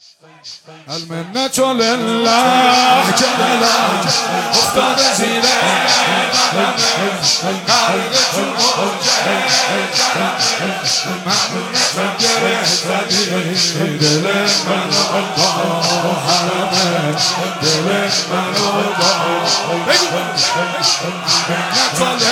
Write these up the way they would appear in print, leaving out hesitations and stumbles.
المنت لله جلاله افتاد زیر دل منو حرمه دل منو منت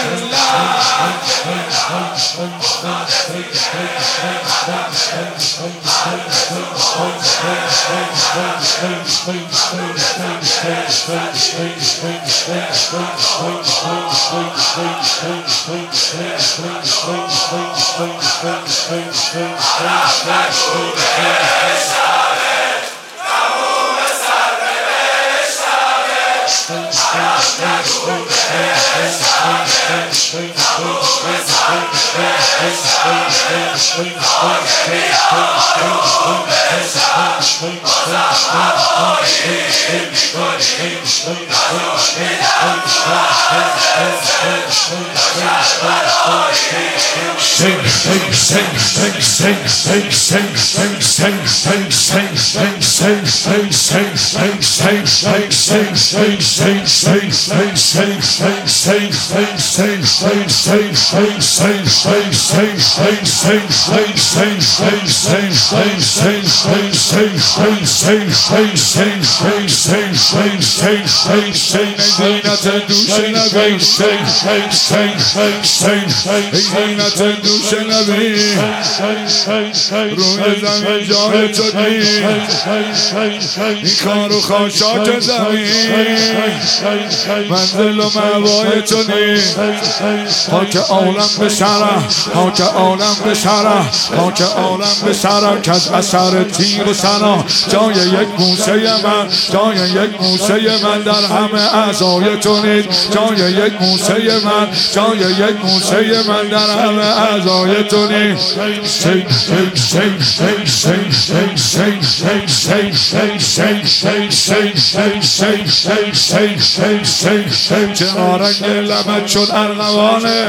زینت دوش نبی روی زمین جای تو دی این کارو خاشاک زمین منزل و موای تو دی خاک عالم به سرم خاک عالم به سرم خاک عالم به سرم که از اثر تیر و سنا جای یک موسه من جای یک موسه من در همه اعضای تو نید جای یک موسه من جای یک موسه من در همه اعضای تو نید چرا رنگ لبت چون ارغوانه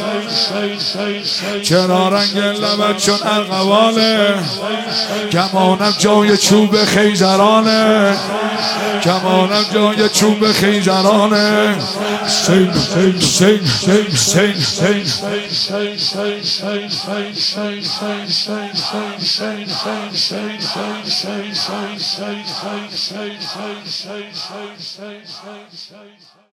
چرا رنگ لبت چون ارغوانه کمانم جای چوب خیزرانه کمانم جای چوب خیزرانه